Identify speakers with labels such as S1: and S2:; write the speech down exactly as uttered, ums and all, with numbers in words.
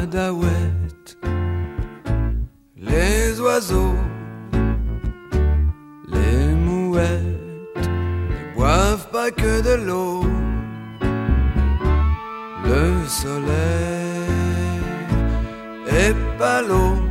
S1: Madaouette, les oiseaux, les mouettes ne boivent pas que de l'eau. Le soleil est pas l'eau.